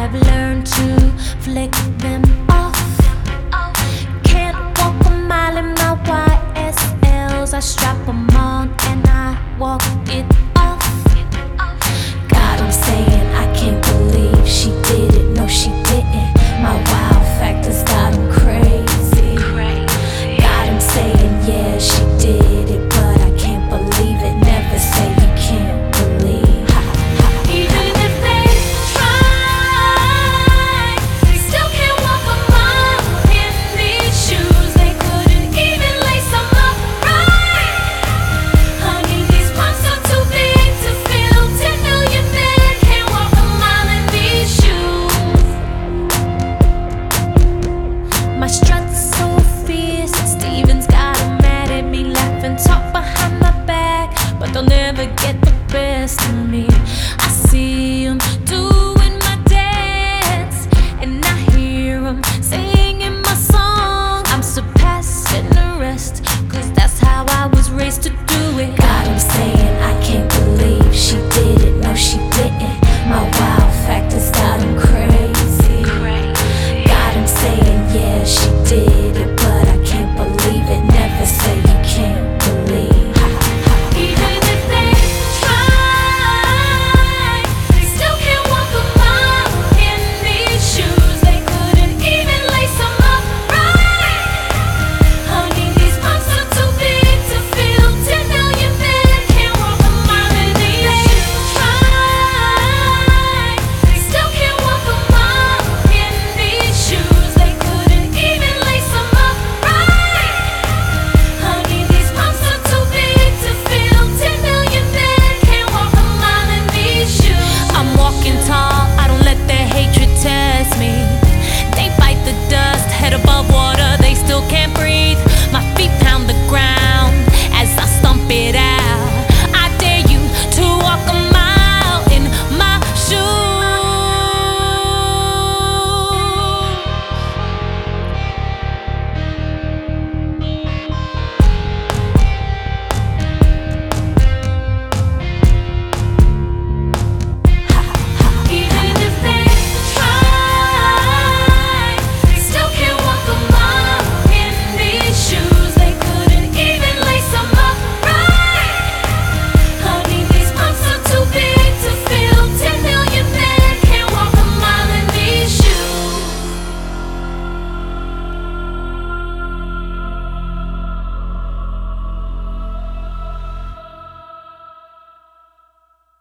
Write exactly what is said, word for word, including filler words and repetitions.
have learned to flick them off. Can't walk a mile in my Y S Ls. I strap them on and I walk it off. God, I'm saying I can't believe she did it. No, she didn't. My wow factors got them crazy. God, I'm saying yeah, she did it, but I can't believe it. Never say you can't believe. Ha, ha. Even if they try, they still can't walk a mile in these shoes. They couldn't even lace them up right. Honey, these pumps are too big to fill. Ten million men can't walk a mile in these shoes. My strut's so fierce, Steven's got 'em mad at me, laughing, talk behind my back, but they'll never get the best of me. I see 'em doing my dance, and I hear 'em singing my song. I'm surpassing the rest, cause that's how I was raised to do it. God, I'm saying I can't believe she did it.